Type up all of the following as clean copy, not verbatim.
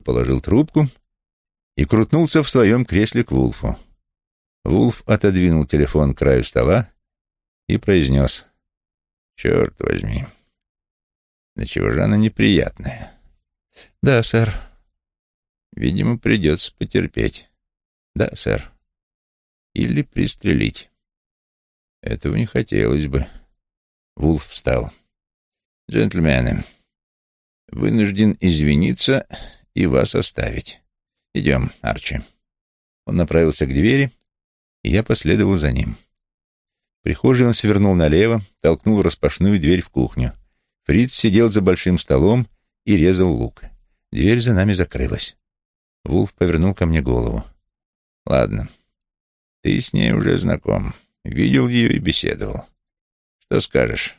Положил трубку и крутнулся в своем кресле к Вулфу. Вулф отодвинул телефон к краю стола и произнес: «Черт возьми, да чего же она неприятная?» «Да, сэр». «Видимо, придется потерпеть». «Да, сэр». «Или пристрелить». «Этого не хотелось бы». Вулф встал. «Джентльмены, вынужден извиниться и вас оставить. Идем, Арчи». Он направился к двери, и я последовал за ним. В прихожей он свернул налево, толкнул распашную дверь в кухню. Фриц сидел за большим столом и резал лук. Дверь за нами закрылась. Вулф повернул ко мне голову. «Ладно, ты с ней уже знаком. Видел ее и беседовал. Что скажешь?»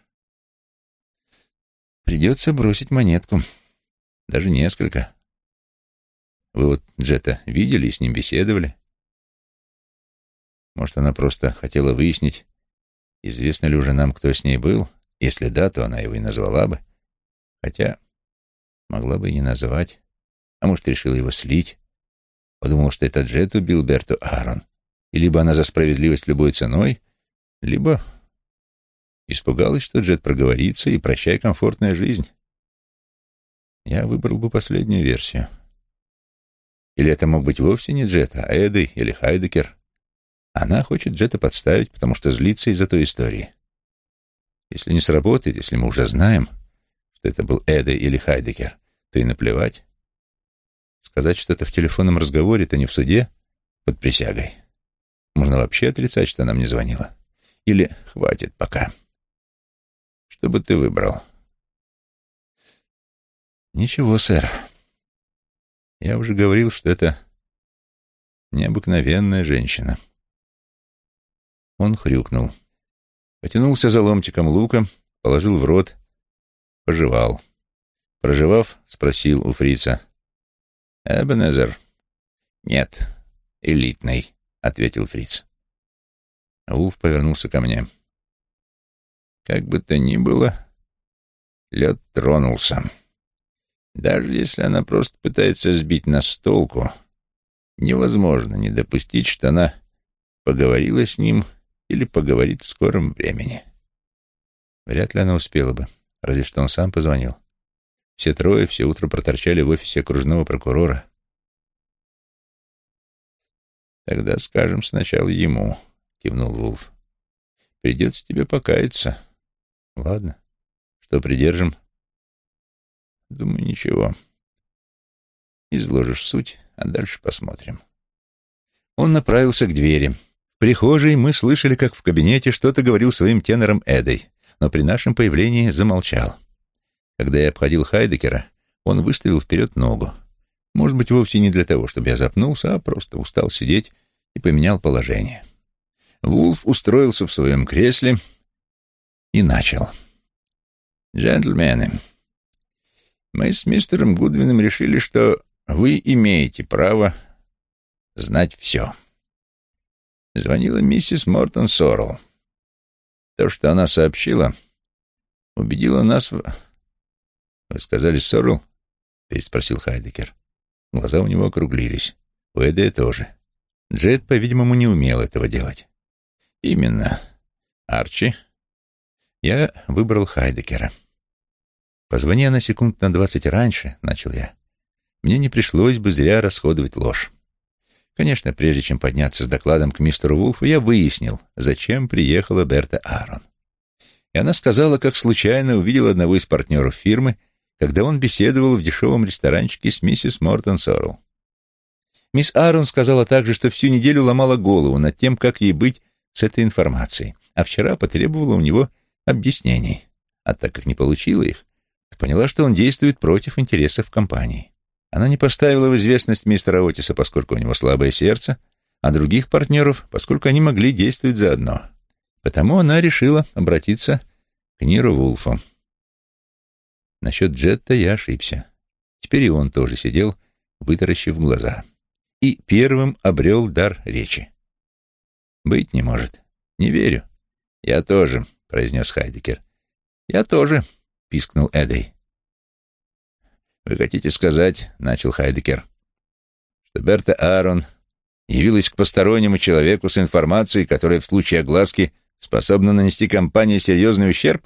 «Придется бросить монетку. Даже несколько. Вы вот Джета видели и с ним беседовали? Может, она просто хотела выяснить, известно ли уже нам, кто с ней был? Если да, то она его и назвала бы. Хотя могла бы и не называть. А может, решила его слить. Подумала, что это Джет убил Берту Аарон. И либо она за справедливость любой ценой, либо испугалась, что Джет проговорится, и прощай комфортная жизнь. Я выбрал бы последнюю версию. Или это мог быть вовсе не Джет, а Эдди или Хайдекер. Она хочет Джета подставить, потому что злится из-за той истории. Если не сработает, если мы уже знаем, что это был Эдди или Хайдекер, то и наплевать. Сказать что-то в телефонном разговоре, то не в суде, под присягой. Можно вообще отрицать, что она мне звонила. Или хватит пока. Что бы ты выбрал? Ничего, сэр. Я уже говорил, что это необыкновенная женщина. Он хрюкнул. Потянулся за ломтиком лука, положил в рот, пожевал. Прожевав, спросил у фрица: «Эбенезер?» «Нет, элитный», — ответил фриц. Вулф повернулся ко мне. «Как бы то ни было, лед тронулся. Даже если она просто пытается сбить нас с толку, невозможно не допустить, что она поговорила с ним или поговорит в скором времени». Вряд ли она успела бы, разве что он сам позвонил. Все трое все утро проторчали в офисе окружного прокурора. «Тогда скажем сначала ему», — кивнул Вулф. «Придется тебе покаяться». «Ладно. Что придержим?» «Думаю, ничего. Изложишь суть, а дальше посмотрим». Он направился к двери. В прихожей мы слышали, как в кабинете что-то говорил своим тенором Эдой, но при нашем появлении замолчал. Когда я обходил Хайдекера, он выставил вперед ногу. Может быть, вовсе не для того, чтобы я запнулся, а просто устал сидеть и поменял положение. Вулф устроился в своем кресле и начал. «Джентльмены, мы с мистером Гудвином решили, что вы имеете право знать все. Звонила миссис Мортон Соррелл. То, что она сообщила, убедило нас в...» «Вы сказали Соррелл?» — переспросил Хайдекер. Глаза у него округлились. У Эдди тоже. Джет, по-видимому, не умел этого делать. «Именно. Арчи?» Я выбрал Хайдекера. «Позвони на секунд на 20 раньше», — начал я. «Мне не пришлось бы зря расходовать ложь. Конечно, прежде чем подняться с докладом к мистеру Вулфу, я выяснил, зачем приехала Берта Аарон. И она сказала, как случайно увидела одного из партнеров фирмы, когда он беседовал в дешевом ресторанчике с миссис Мортон Соррелл. Мисс Аарон сказала также, что всю неделю ломала голову над тем, как ей быть с этой информацией, а вчера потребовала у него объяснений. А так как не получила их, то поняла, что он действует против интересов компании. Она не поставила в известность мистера Отиса, поскольку у него слабое сердце, а других партнеров, поскольку они могли действовать заодно. Потому она решила обратиться к Ниру Вулфу. Насчет Джетта я ошибся. Теперь и он тоже сидел, вытаращив глаза. И первым обрел дар речи. «Быть не может. Не верю». «Я тоже», — произнес Хайдекер. «Я тоже», — пискнул Эдди. «Вы хотите сказать, — начал Хайдекер, — что Берта Аарон явилась к постороннему человеку с информацией, которая в случае огласки способна нанести компании серьезный ущерб?»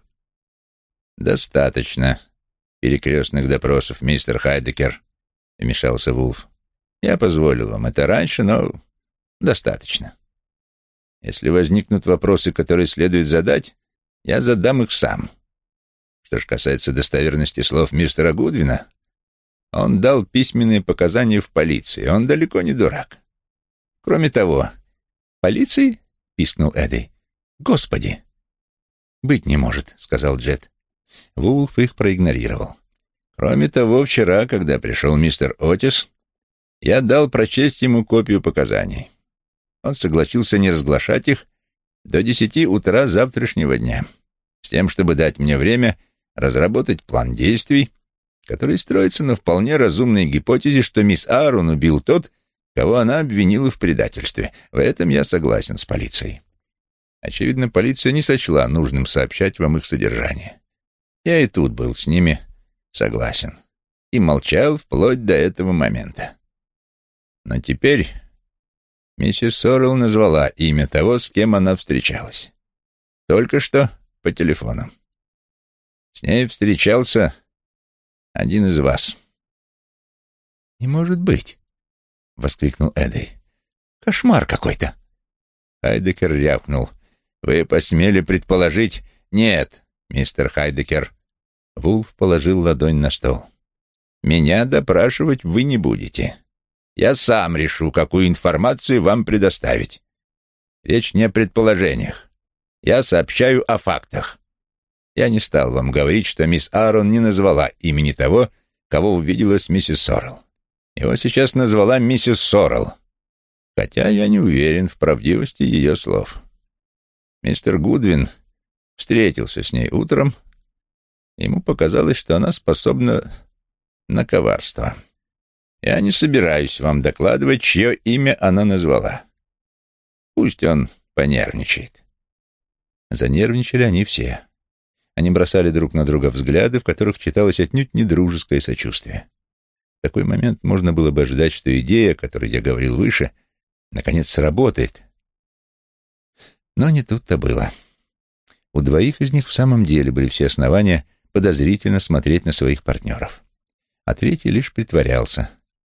«Достаточно перекрестных допросов, мистер Хайдекер», — вмешался Вулф. «Я позволил вам это раньше, но достаточно. Если возникнут вопросы, которые следует задать, я задам их сам. Что ж касается достоверности слов мистера Гудвина, он дал письменные показания в полиции, он далеко не дурак. Кроме того...» «Полиции?» — пискнул Эдди. «Господи!» «Быть не может», — сказал Джет. Вулф их проигнорировал. «Кроме того, вчера, когда пришел мистер Отис, я дал прочесть ему копию показаний. Он согласился не разглашать их до 10 утра завтрашнего дня, с тем, чтобы дать мне время разработать план действий, который строится на вполне разумной гипотезе, что мисс Аарон убил тот, кого она обвинила в предательстве. В этом я согласен с полицией. Очевидно, полиция не сочла нужным сообщать вам их содержание. Я и тут был с ними согласен и молчал вплоть до этого момента. Но теперь миссис Соррелл назвала имя того, с кем она встречалась. Только что по телефону. С ней встречался один из вас». «Не может быть», — воскликнул Эдди. «Кошмар какой-то». Хайдекер рявкнул. «Вы посмели предположить...» «Нет, мистер Хайдекер». Вулф положил ладонь на стол. «Меня допрашивать вы не будете. Я сам решу, какую информацию вам предоставить. Речь не о предположениях. Я сообщаю о фактах. Я не стал вам говорить, что мисс Аарон не назвала имени того, кого увидела с миссис Соррелл. Его сейчас назвала миссис Соррелл, хотя я не уверен в правдивости ее слов. Мистер Гудвин встретился с ней утром. Ему показалось, что она способна на коварство. Я не собираюсь вам докладывать, чье имя она назвала. Пусть он понервничает». Занервничали они все. Они бросали друг на друга взгляды, в которых читалось отнюдь не дружеское сочувствие. В такой момент можно было бы ожидать, что идея, о которой я говорил выше, наконец сработает. Но не тут-то было. У двоих из них в самом деле были все основания подозрительно смотреть на своих партнеров. А третий лишь притворялся.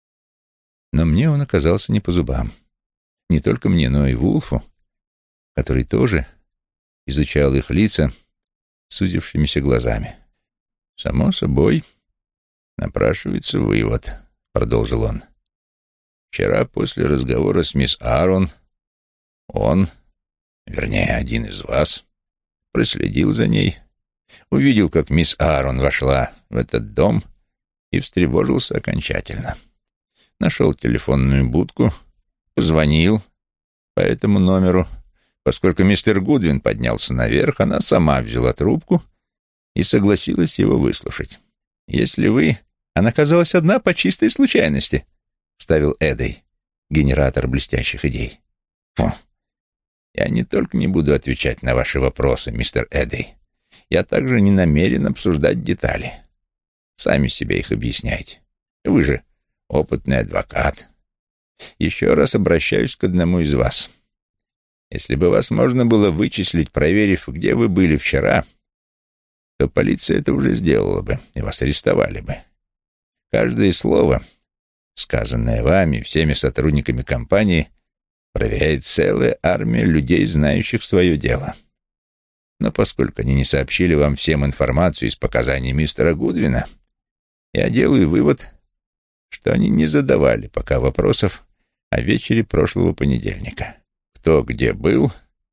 Но мне он оказался не по зубам. Не только мне, но и Вулфу, который тоже изучал их лица сузившимися глазами. «Само собой, напрашивается вывод», — продолжил он. «Вчера после разговора с мисс Аарон он, вернее, один из вас, проследил за ней, увидел, как мисс Аарон вошла в этот дом и встревожился окончательно. Нашел телефонную будку, позвонил по этому номеру. Поскольку мистер Гудвин поднялся наверх, она сама взяла трубку и согласилась его выслушать. Если вы... Она оказалась одна по чистой случайности, — вставил Эдди, генератор блестящих идей. Фу. Я не только не буду отвечать на ваши вопросы, мистер Эдди, я также не намерен обсуждать детали. Сами себе их объясняйте. Вы же опытный адвокат. Еще раз обращаюсь к одному из вас. Если бы вас можно было вычислить, проверив, где вы были вчера, то полиция это уже сделала бы, и вас арестовали бы. Каждое слово, сказанное вами, всеми сотрудниками компании, проверяет целая армия людей, знающих свое дело. Но поскольку они не сообщили вам всем информацию из показаний мистера Гудвина, я делаю вывод, что они не задавали пока вопросов о вечере прошлого понедельника. Кто где был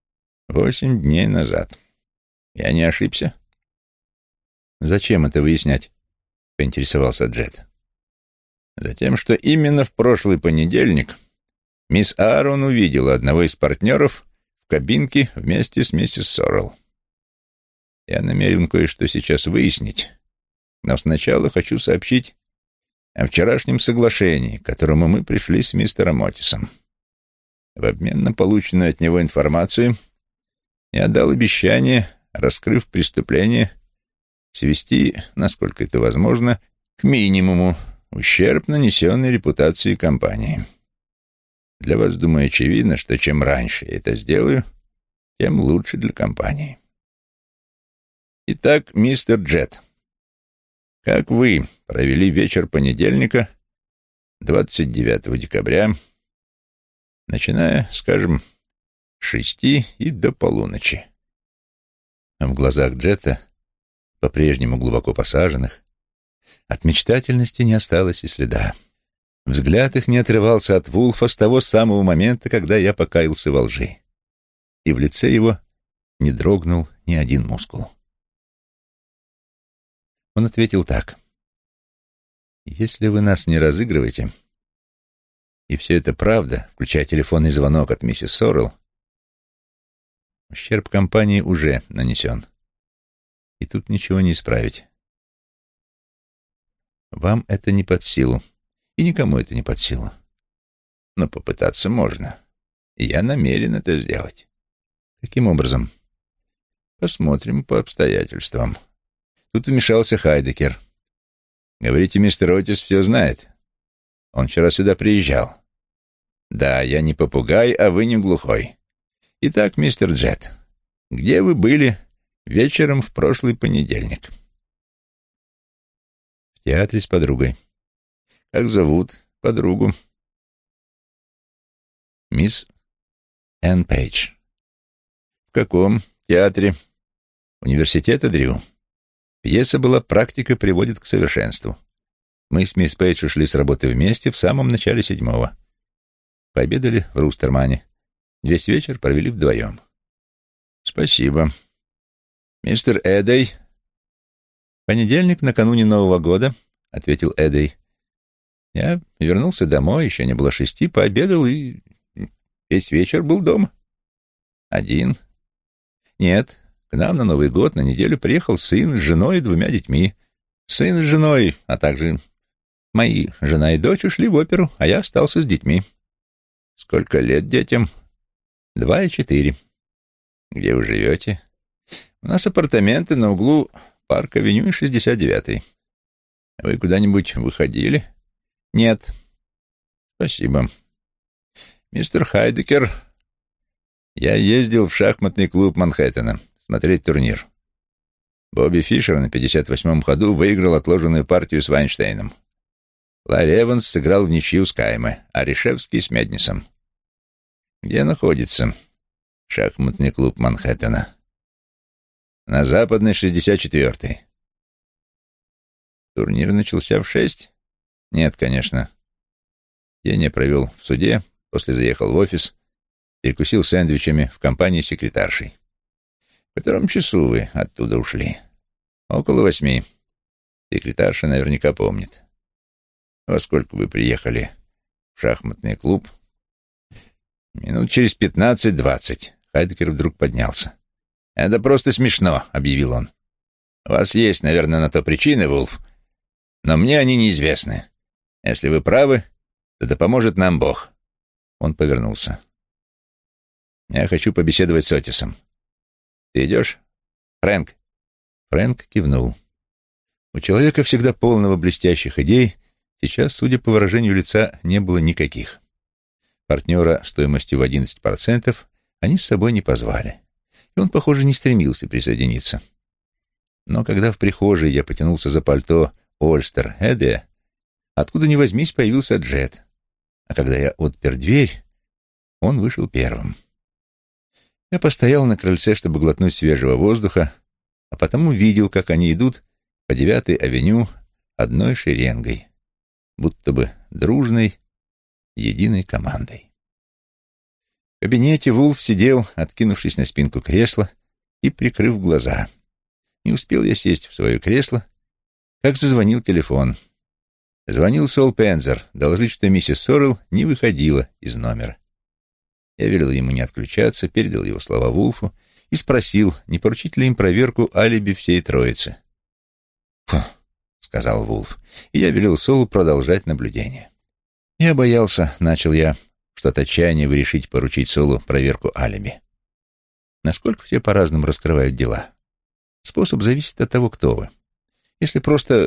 8 дней назад. Я не ошибся? «Зачем это выяснять?» — поинтересовался Джет. «Затем, что именно в прошлый понедельник мисс Аарон увидела одного из партнеров в кабинке вместе с миссис Соррелл. Я намерен кое-что сейчас выяснить, но сначала хочу сообщить о вчерашнем соглашении, к которому мы пришли с мистером Отисом. В обмен на полученную от него информацию я дал обещание, раскрыв преступление, свести, насколько это возможно, К минимуму ущерб, нанесенный репутации компании. Для вас, думаю, очевидно, что чем раньше я это сделаю, тем лучше для компании. Итак, мистер Джет, как вы провели вечер понедельника, 29 декабря, начиная, скажем, с 6 и до полуночи? А в глазах Джета, по-прежнему глубоко посаженных, от мечтательности не осталось и следа. Взгляд их не отрывался от Вулфа с того самого момента, когда я покаялся во лжи. И в лице его не дрогнул ни один мускул. Он ответил так. «Если вы нас не разыгрываете, и все это правда, включая телефонный звонок от миссис Соррелл, ущерб компании уже нанесен, и тут ничего не исправить. Вам это не под силу, и никому это не под силу. Но попытаться можно, и я намерен это сделать. Каким образом? Посмотрим по обстоятельствам». Тут вмешался Хайдекер. «Говорите, мистер Отис все знает. Он вчера сюда приезжал. Да, я не попугай, а вы не глухой. Итак, мистер Джет, где вы были вечером в прошлый понедельник?» «В театре с подругой». «Как зовут подругу?» «Мисс Энн Пейдж». «В каком театре?» «Университета Дрю». Пьеса была «Практика приводит к совершенству». Мы с мисс Пейдж ушли с работы вместе в самом начале 7-го. Пообедали в Рустермане. Весь вечер провели вдвоем. «Спасибо. Мистер Эдей?» «Понедельник, накануне Нового года», — ответил Эдей. «Я вернулся домой, еще не было 6, пообедал и весь вечер был дома». «Один?» «Нет. К нам на Новый год на неделю приехал сын с женой и 2 детьми. Сын с женой, а также мои жена и дочь ушли в оперу, а я остался с детьми». «Сколько лет детям?» 2 и 4. «Где вы живете?» «У нас апартаменты на углу Парк-авеню и 69-й. Вы куда-нибудь выходили?» «Нет». «Спасибо. Мистер Хайдекер, я ездил в шахматный клуб Манхэттена смотреть турнир. Бобби Фишер на 58-м ходу выиграл отложенную партию с Вайнштейном. Ларри Эванс сыграл в ничью с Кайме, а Ришевский с Меднисом. Где находится шахматный клуб Манхэттена?» «На Западной, 64-й. Турнир начался в 6? «Нет, конечно. День я провел в суде, после заехал в офис, перекусил сэндвичами в компании с секретаршей». «В котором часу вы оттуда ушли?» «Около 8. Секретарша наверняка помнит». «Во сколько вы приехали в шахматный клуб?» «Минут через 15-20. Хайдекер вдруг поднялся. «Это просто смешно», — объявил он. «У вас есть, наверное, на то причины, Вулф, но мне они неизвестны. Если вы правы, то да поможет нам Бог». Он повернулся. «Я хочу побеседовать с Отисом. Ты идешь, Фрэнк?» Фрэнк кивнул. У человека, всегда полного блестящих идей, сейчас, судя по выражению лица, не было никаких. Партнера стоимостью в 11% они с собой не позвали, и он, похоже, не стремился присоединиться. Но когда в прихожей я потянулся за пальто Ольстер Эдея, откуда ни возьмись появился Джет, а когда я отпер дверь, он вышел первым. Я постоял на крыльце, чтобы глотнуть свежего воздуха, а потом увидел, как они идут по 9-й авеню одной шеренгой, будто бы дружной, единой командой. В кабинете Вулф сидел, откинувшись на спинку кресла и прикрыв глаза. Не успел я сесть в свое кресло, как зазвонил телефон. Звонил Сол Пензер, доложить, что миссис Соррелл не выходила из номера. Я велел ему не отключаться, передал его слова Вулфу и спросил, не поручить ли им проверку алиби всей троицы. «Фу», — сказал Вулф, и я велел Солу продолжать наблюдение. «Я боялся», — начал я, — «что от отчаяния вы решите поручить Солу проверку алиби. Насколько все по-разному раскрывают дела. Способ зависит от того, кто вы. Если просто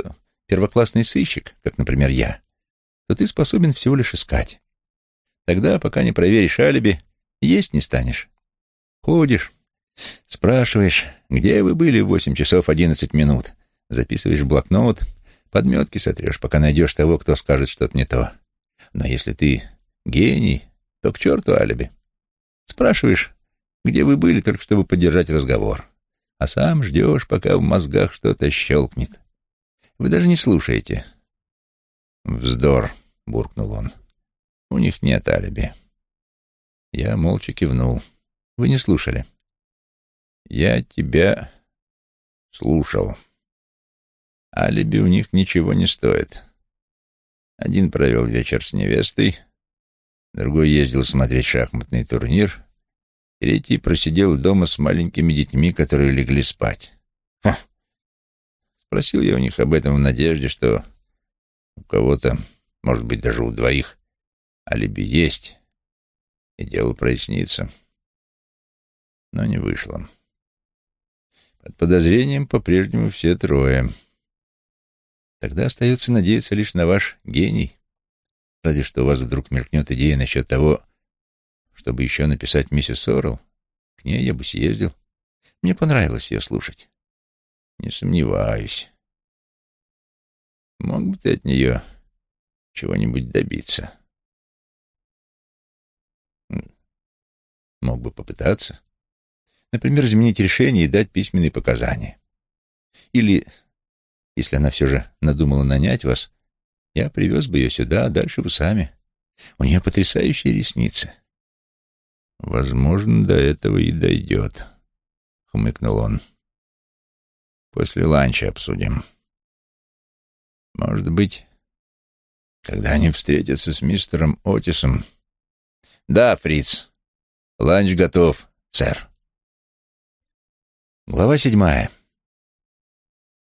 первоклассный сыщик, как, например, я, то ты способен всего лишь искать. Тогда, пока не проверишь алиби, есть не станешь. Ходишь, спрашиваешь, где вы были в 8 часов 11 минут, записываешь в блокнот, подметки сотрешь, пока найдешь того, кто скажет что-то не то. Но если ты гений, то к черту алиби. Спрашиваешь, где вы были, только чтобы поддержать разговор, а сам ждешь, пока в мозгах что-то щелкнет. Вы даже не слушаете. «Вздор», — буркнул он. «У них нет алиби». Я молча кивнул. «Вы не слушали?» «Я тебя слушал. Алиби у них ничего не стоит. Один провел вечер с невестой, другой ездил смотреть шахматный турнир, третий просидел дома с маленькими детьми, которые легли спать. Спросил я у них об этом в надежде, что у кого-то, может быть, даже у двоих, алиби есть, и дело прояснится. Но не вышло. Под подозрением по-прежнему все трое. Тогда остается надеяться лишь на ваш гений. Разве что у вас вдруг мелькнет идея насчет того, чтобы еще написать миссис Оррелл. К ней я бы съездил. Мне понравилось ее слушать. Не сомневаюсь. Мог бы ты от нее чего-нибудь добиться? Мог бы попытаться. Например, изменить решение и дать письменные показания. Или, если она все же надумала нанять вас, я привез бы ее сюда, а дальше вы сами. У нее потрясающие ресницы. Возможно, до этого и дойдет, — хмыкнул он. После ланча обсудим. Может быть, когда они встретятся с мистером Отисом. Да, Фриц, ланч готов, сэр. Глава 7.